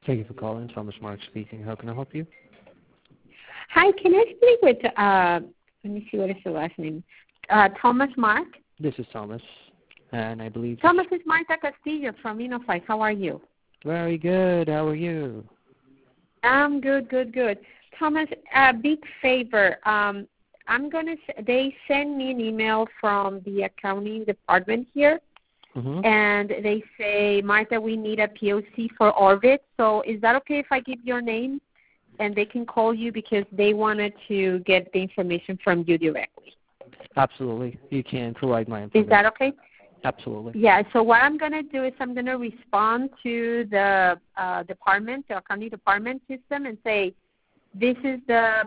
Thank you for calling. Thomas Mark speaking. How can I help you? Hi, can I speak with, let me see, what is your last name? Thomas Mark? This is Thomas, and I believe... Thomas, is Marta Castillo from Innofight. How are you? Very good. How are you? I'm good. Thomas, big favor. They send me an email from the accounting department here, and they say, Marta, we need a POC for Orbit. So is that okay if I give your name? And they can call you because they wanted to get the information from you directly. Absolutely. You can provide my information. Is that okay? Absolutely. Yeah, so what I'm going to do is I'm going to respond to the department, the accounting department system, and say, this is the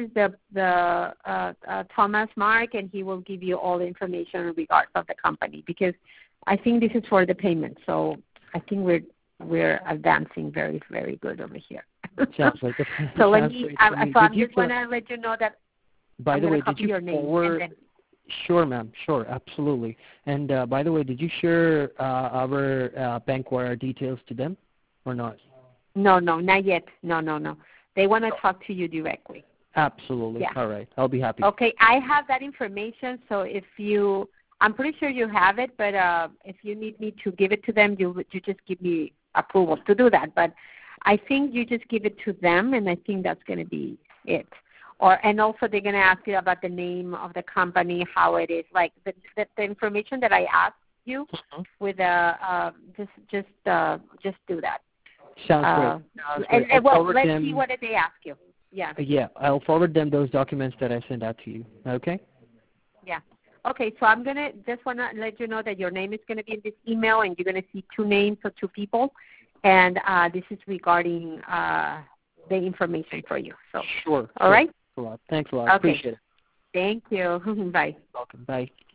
Thomas Mark, and he will give you all the information in regards of the company, because I think this is for the payment. So I think we're advancing very, very good over here. Sounds like it. So I'm just going to let you know that. By the way, did you your name forward? Sure, ma'am. Sure, absolutely. And by the way, did you share our bank wire details to them or not? No, not yet. No. They want to talk to you directly. Absolutely. Yeah. All right. I'll be happy. Okay, I have that information, so I'm pretty sure you have it, but if you need me to give it to them, you just give me approval to do that. But I think you just give it to them, and I think that's going to be it. And also they're going to ask you about the name of the company, how it is, like the information that I asked you. With just do that. Sounds great. And well, let's see what did they ask you. Yeah. Yeah, I'll forward them those documents that I sent out to you. Okay. Yeah. Okay, so I'm going to just want to let you know that your name is going to be in this email, and you're going to see two names of two people, and this is regarding the information for you. So. Sure. All right. Thanks a lot. Okay. Appreciate it. Thank you. Bye. Welcome. Bye.